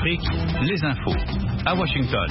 Afrique, les infos. À Washington.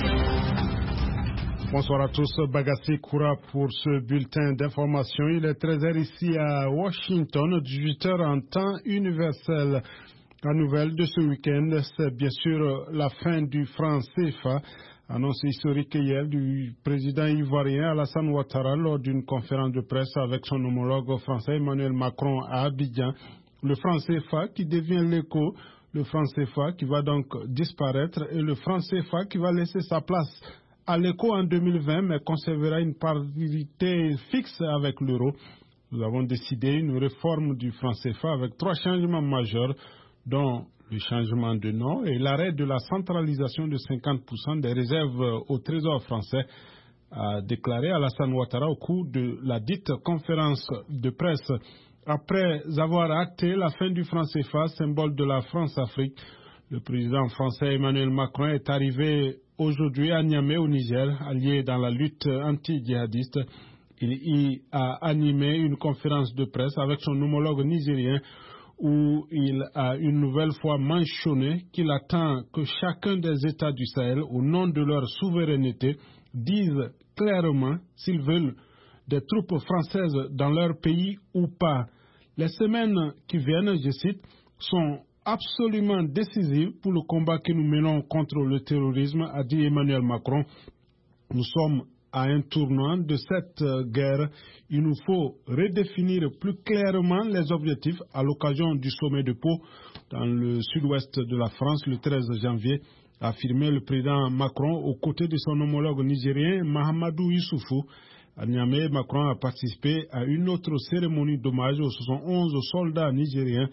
Bonsoir à tous, Bagassi Koura pour ce bulletin d'information. Il est 13h ici à Washington, 18h en temps universel. La nouvelle de ce week-end, c'est bien sûr la fin du franc CFA, annonce historique hier du président ivoirien Alassane Ouattara lors d'une conférence de presse avec son homologue français Emmanuel Macron à Abidjan. Le franc CFA qui devient l'écho, le franc CFA qui va donc disparaître et le franc CFA qui va laisser sa place à l'écho en 2020 mais conservera une parité fixe avec l'euro. Nous avons décidé une réforme du franc CFA avec 3 changements majeurs dont le changement de nom et l'arrêt de la centralisation de 50% des réserves au Trésor français, a déclaré Alassane Ouattara au cours de la dite conférence de presse. Après avoir acté la fin du franc CFA, symbole de la France-Afrique, le président français Emmanuel Macron est arrivé aujourd'hui à Niamey au Niger, allié dans la lutte anti-djihadiste. Il y a animé une conférence de presse avec son homologue nigérien où il a une nouvelle fois mentionné qu'il attend que chacun des États du Sahel, au nom de leur souveraineté, dise clairement s'ils veulent des troupes françaises dans leur pays ou pas. Les semaines qui viennent, je cite, sont absolument décisives pour le combat que nous menons contre le terrorisme, a dit Emmanuel Macron. Nous sommes à un tournant de cette guerre. Il nous faut redéfinir plus clairement les objectifs à l'occasion du sommet de Pau dans le sud-ouest de la France le 13 janvier, a affirmé le président Macron aux côtés de son homologue nigérien Mahamadou Issoufou. À Niamey, Macron a participé à une autre cérémonie d'hommage aux 71 soldats nigériens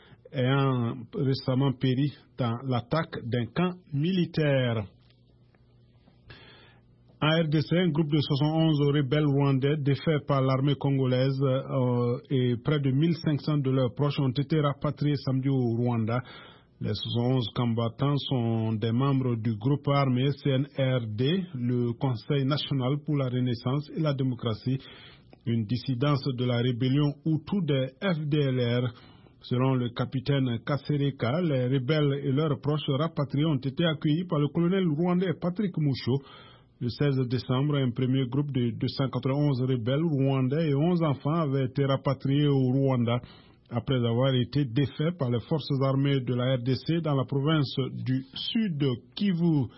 ayant récemment péri dans l'attaque d'un camp militaire. En RDC, un groupe de 71 rebelles rwandais défaits par l'armée congolaise et près de 1500 de leurs proches ont été rapatriés samedi au Rwanda. Les 71 combattants sont des membres du groupe armé CNRD, le Conseil national pour la renaissance et la démocratie, une dissidence de la rébellion Hutu des FDLR. Selon le capitaine Kasereka, les rebelles et leurs proches rapatriés ont été accueillis par le colonel rwandais Patrick Moucho. Le 16 décembre, un premier groupe de 291 rebelles rwandais et 11 enfants avaient été rapatriés au Rwanda après avoir été défaits par les forces armées de la RDC dans la province du Sud Kivu.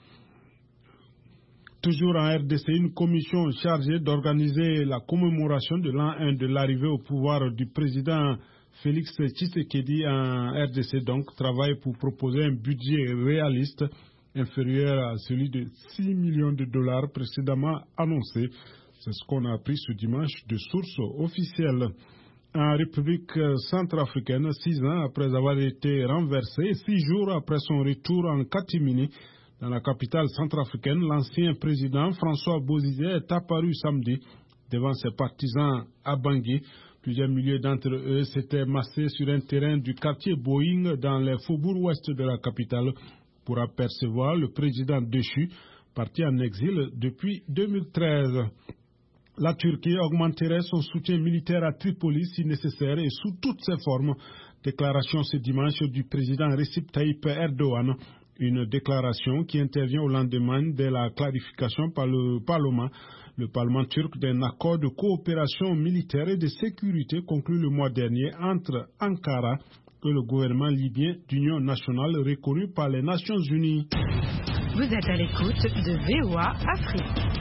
Toujours en RDC, une commission chargée d'organiser la commémoration de l'an 1 de l'arrivée au pouvoir du président Félix Tshisekedi en RDC, donc, travaille pour proposer un budget réaliste inférieur à celui de 6 millions de dollars précédemment annoncé. C'est ce qu'on a appris ce dimanche de sources officielles. En République centrafricaine, 6 ans après avoir été renversé et 6 jours après son retour en catimini dans la capitale centrafricaine, l'ancien président François Bozizé est apparu samedi devant ses partisans à Bangui. Plusieurs milliers d'entre eux s'étaient massés sur un terrain du quartier Boeing dans les faubourgs ouest de la capitale pour apercevoir le président déchu, parti en exil depuis 2013. La Turquie augmenterait son soutien militaire à Tripoli si nécessaire et sous toutes ses formes. Déclaration ce dimanche du président Recep Tayyip Erdogan. Une déclaration qui intervient au lendemain de la clarification par le Parlement turc d'un accord de coopération militaire et de sécurité conclu le mois dernier entre Ankara et le gouvernement libyen d'union nationale reconnu par les Nations Unies. Vous êtes à l'écoute de VOA Afrique.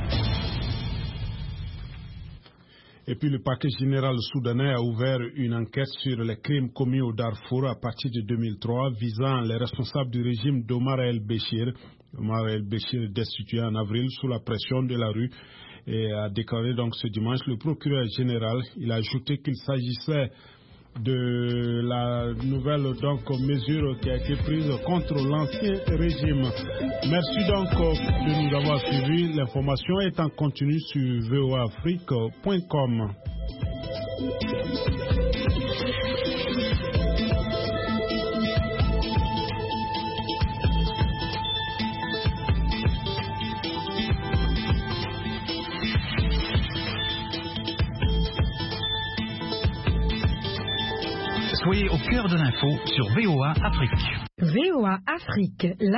Et puis le parquet général soudanais a ouvert une enquête sur les crimes commis au Darfour à partir de 2003 visant les responsables du régime d'Omar el-Béchir. Omar el-Béchir destitué en avril sous la pression de la rue et a déclaré donc ce dimanche le procureur général. Il a ajouté qu'il s'agissait de la nouvelle donc mesure qui a été prise contre l'ancien régime. Merci donc de nous avoir suivis. L'information est en continu sur voaafrique.com. Soyez au cœur de l'info sur VOA Afrique. VOA Afrique.